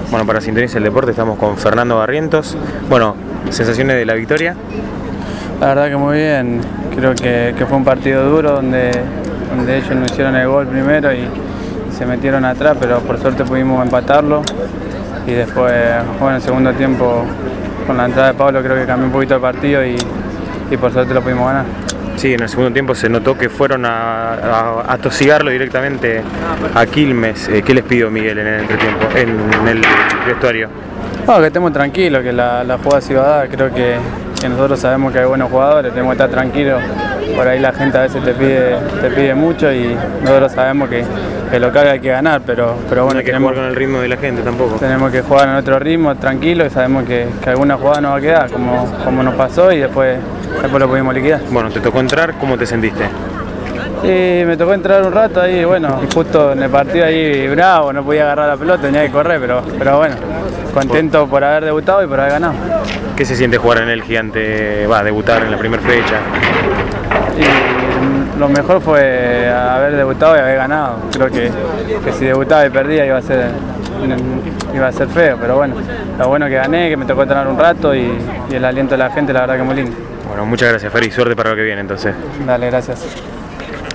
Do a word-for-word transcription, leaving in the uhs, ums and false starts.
Bueno, para Sintoniza el Deporte estamos con Fernando Barrientos. Bueno, sensaciones de la victoria. La verdad que muy bien, creo que, que fue un partido duro donde, donde ellos no hicieron el gol primero y se metieron atrás, pero por suerte pudimos empatarlo y después, bueno, en el segundo tiempo con la entrada de Pablo creo que cambió un poquito el partido y, y por suerte lo pudimos ganar. Sí, en el segundo tiempo se notó que fueron a, a, a tosigarlo directamente a Quilmes. Eh, ¿Qué les pidió Miguel en el entretiempo, en el vestuario? No, que estemos tranquilos, que la, la jugada se iba a dar. Creo que, que nosotros sabemos que hay buenos jugadores, tenemos que estar tranquilos. Por ahí la gente a veces te pide, te pide mucho y nosotros sabemos que, que lo que hay que ganar, pero, pero bueno, no hay que tenemos, jugar con el ritmo de la gente tampoco. Tenemos que jugar a nuestro ritmo, tranquilo, y sabemos que, que alguna jugada nos va a quedar, como, como nos pasó, y después, después lo pudimos liquidar. Bueno, te tocó entrar, ¿cómo te sentiste? Y me tocó entrar un rato ahí, bueno, justo en el partido ahí bravo, no podía agarrar la pelota, tenía que correr, pero, pero bueno, contento por haber debutado y por haber ganado. ¿Qué se siente jugar en el Gigante, va, debutar en la primera fecha? Y lo mejor fue haber debutado y haber ganado. Creo que, que si debutaba y perdía iba a ser iba a ser feo, pero bueno, lo bueno que gané, que me tocó entrenar un rato y, y el aliento de la gente, la verdad que muy lindo. Bueno, muchas gracias, Fer, y suerte para lo que viene entonces. Dale, gracias.